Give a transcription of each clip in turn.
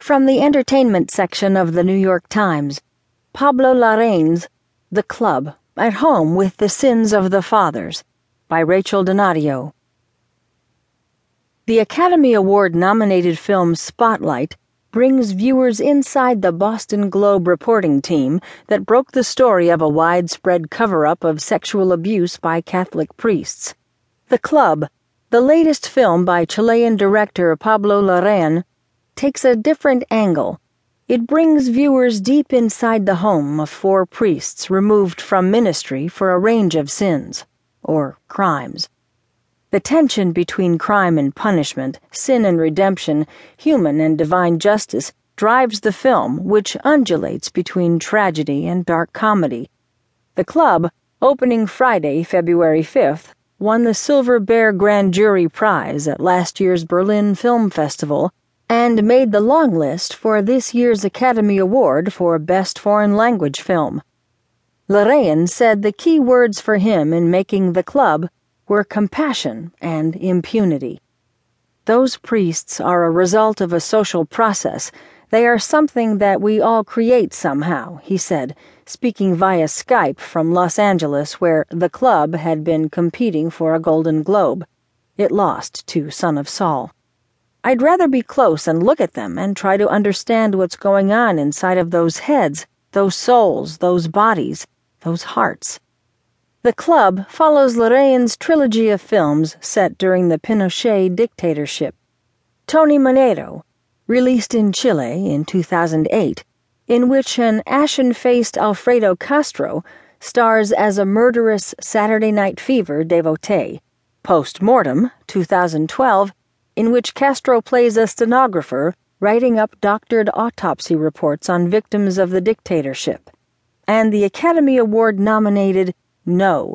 From the entertainment section of the New York Times, Pablo Larraín's The Club, At Home with the Sins of the Fathers, by Rachel Donadio. The Academy Award-nominated film Spotlight brings viewers inside the Boston Globe reporting team that broke the story of a widespread cover-up of sexual abuse by Catholic priests. The Club, the latest film by Chilean director Pablo Larraín, takes a different angle. It brings viewers deep inside the home of four priests removed from ministry for a range of sins, or crimes. The tension between crime and punishment, sin and redemption, human and divine justice drives the film, which undulates between tragedy and dark comedy. The Club, opening Friday, February 5th, won the Silver Bear Grand Jury Prize at last year's Berlin Film Festival and made the long list for this year's Academy Award for Best Foreign Language Film. Larraín said the key words for him in making The Club were compassion and impunity. Those priests are a result of a social process. They are something that we all create somehow, he said, speaking via Skype from Los Angeles, where The Club had been competing for a Golden Globe. It lost to Son of Saul. I'd rather be close and look at them and try to understand what's going on inside of those heads, those souls, those bodies, those hearts. The Club follows Larraín's trilogy of films set during the Pinochet dictatorship. Tony Manero, released in Chile in 2008, in which an ashen-faced Alfredo Castro stars as a murderous Saturday Night Fever devotee. Post-Mortem, 2012, in which Castro plays a stenographer writing up doctored autopsy reports on victims of the dictatorship. And the Academy Award-nominated No,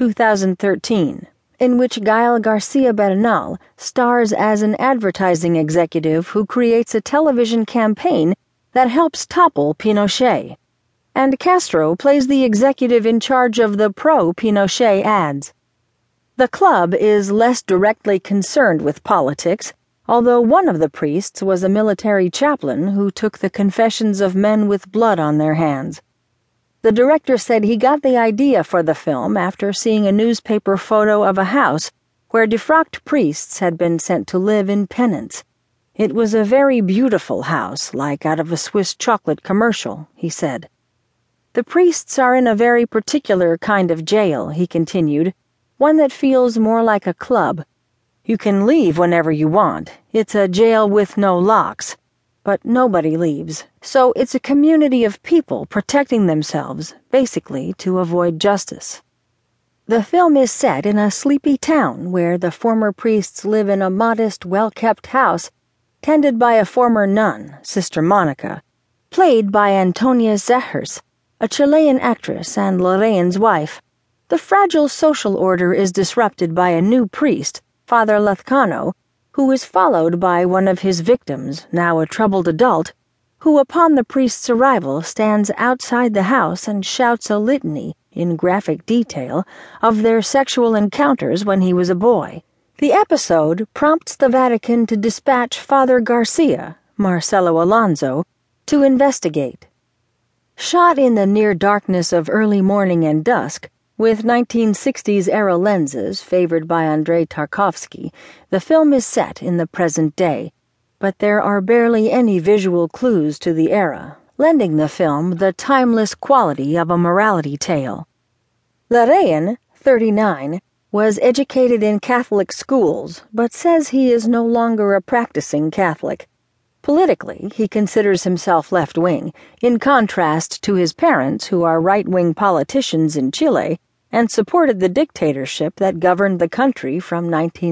2013, in which Gael Garcia Bernal stars as an advertising executive who creates a television campaign that helps topple Pinochet. And Castro plays the executive in charge of the pro-Pinochet ads. The Club is less directly concerned with politics, although one of the priests was a military chaplain who took the confessions of men with blood on their hands. The director said he got the idea for the film after seeing a newspaper photo of a house where defrocked priests had been sent to live in penance. It was a very beautiful house, like out of a Swiss chocolate commercial, he said. The priests are in a very particular kind of jail, he continued, one that feels more like a club. You can leave whenever you want. It's a jail with no locks. But nobody leaves, so it's a community of people protecting themselves, basically to avoid justice. The film is set in a sleepy town where the former priests live in a modest, well-kept house tended by a former nun, Sister Monica, played by Antonia Zehrs, a Chilean actress and Larraín's wife. The fragile social order is disrupted by a new priest, Father Lezcano, who is followed by one of his victims, now a troubled adult, who upon the priest's arrival stands outside the house and shouts a litany, in graphic detail, of their sexual encounters when he was a boy. The episode prompts the Vatican to dispatch Father Garcia, Marcelo Alonso, to investigate. Shot in the near darkness of early morning and dusk, with 1960s-era lenses favored by Andrei Tarkovsky, the film is set in the present day, but there are barely any visual clues to the era, lending the film the timeless quality of a morality tale. Larraín, 39, was educated in Catholic schools, but says he is no longer a practicing Catholic. Politically, he considers himself left-wing, in contrast to his parents, who are right-wing politicians in Chile and supported the dictatorship that governed the country from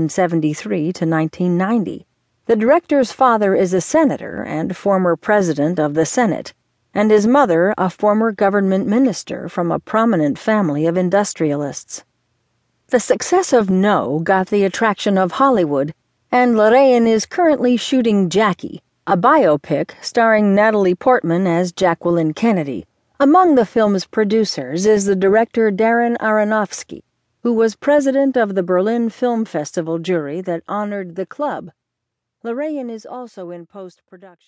1973 to 1990. The director's father is a senator and former president of the Senate, and his mother a former government minister from a prominent family of industrialists. The success of No got the attraction of Hollywood, and Larraín is currently shooting Jackie, a biopic starring Natalie Portman as Jacqueline Kennedy. Among the film's producers is the director Darren Aronofsky, who was president of the Berlin Film Festival jury that honored The Club. Larraín is also in post-production.